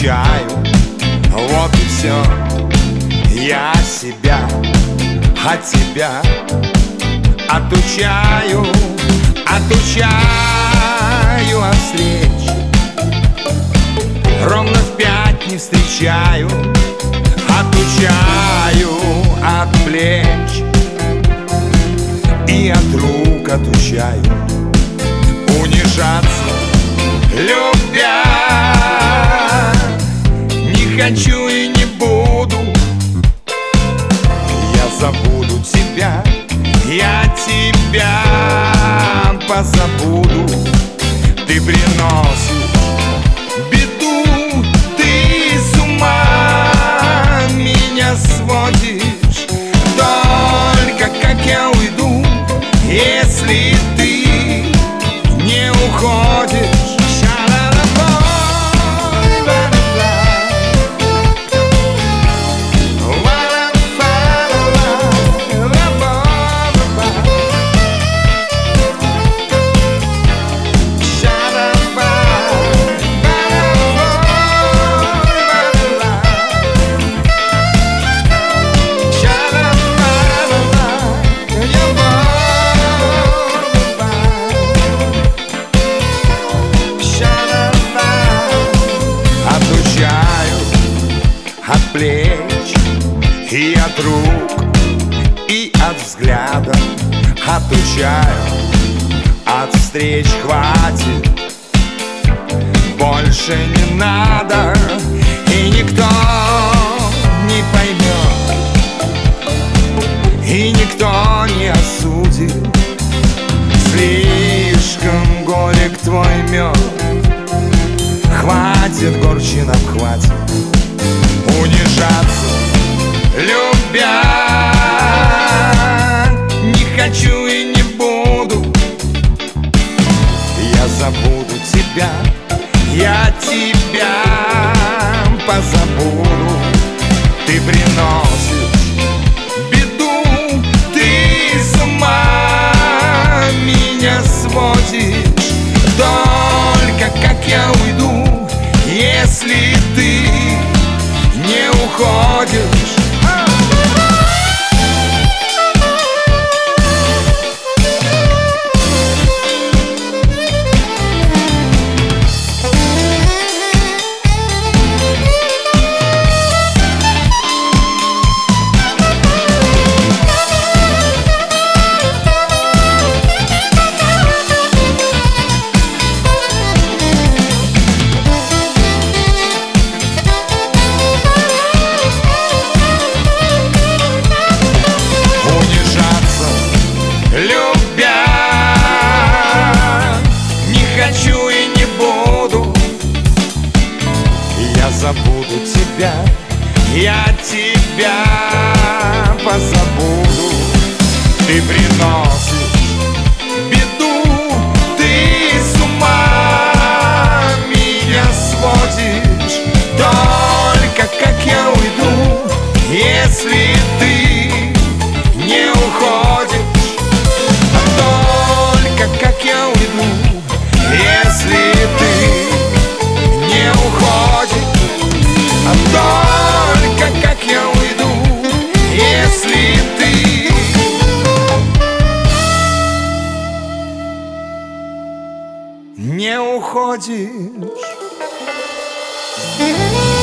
отвечаю, вот и все. Я себя от тебя отучаю, отучаю от встреч. Ровно в 5 не встречаю, отучаю от плеч и от рук отучаю унижаться, любя. Не хочу и не буду, я забуду тебя, я тебя позабуду. Ты приносишь беду, ты с ума меня сводишь. Только как я уйду, если ты не уходишь? От плеч и от рук, и от взгляда отучаю, от встреч хватит, больше не надо, и никто не поймет, и никто не осудит. Слишком горек твой мед, хватит горчинам, хватит унижаться, любя. Не хочу и не буду, я забуду тебя, я тебя позабуду. Ты приносишь беду, ты с ума меня сводишь. Только как я уйду, если ты не уходишь? Забуду тебя, я тебя позабуду. Ты приносишь беду, ты с ума меня сводишь. Только как я уйду, если ты не уходишь? Только как я уйду, если ты не уходишь? Только как я уйду, если ты не уходишь?